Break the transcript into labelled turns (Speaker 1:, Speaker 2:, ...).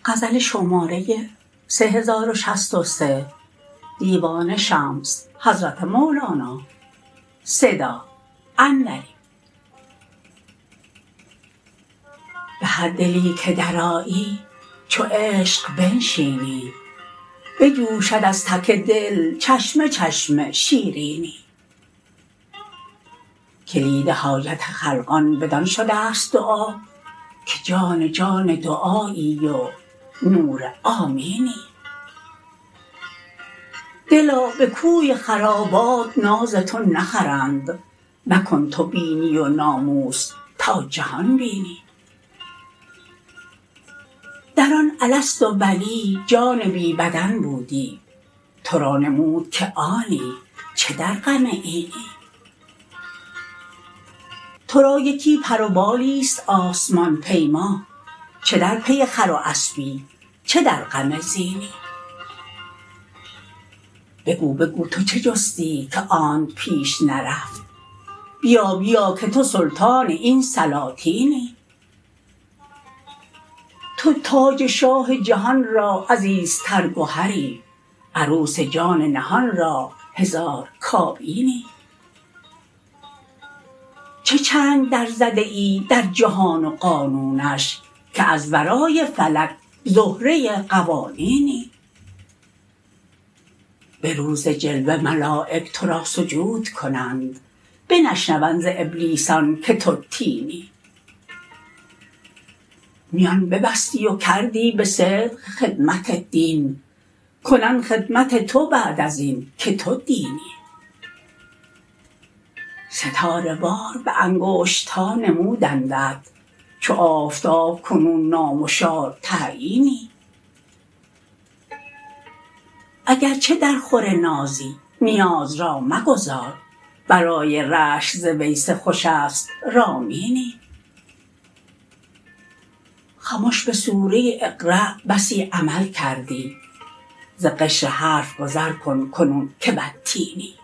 Speaker 1: غزل شماره 3063 دیوان شمس حضرت مولانا صدا انوری. به هر دلی که درآیی چو عشق بنشینی، بجوشد از تک دل چشمه چشمه شیرینی. کلید حاجت خلقان بدان شدست دعا، که جان جان دعایی و نور آمینی. دلا به کوی خرابات ناز تو نخرند، مکن تو بینی و ناموس تا جهان بینی. در آن الست و بلی جان بی بدن بودی، تو را نمود که آنی چه در غم اینی. تو را یکی پر و بالیست آسمان پیما، چه در پی خر و اسپی چه در غم زینی. بگو بگو تو چه جستی که آنت پیش نرفت، بیا بیا که تو سلطان این سلاطینی. تو تاج شاه جهان را عزیزتر گهری، عروس جان نهان را هزار کابینی. چه چنگ درزده ای در جهان و قانونش، که از ورای فلک زهره قوانینی. به روز جلوه ملایک تو را سجود کنند، بنشنوند ز ابلیسیان که تو طینی. میان ببستی و کردی به صدق خدمت دین، کنند خدمت تو بعد از این که تو دینی. ستاره وار به انگشتها نمودندت، چو آفتاب کنون نامشار تعیینی. اگر چه در خور نازی نیاز را مگذار، برای رشک ز ویسه خوشست رامینی. خمش به سوره اقرا بسی عمل کردی، ز قشر حرف گذر کن کنون که والتینی.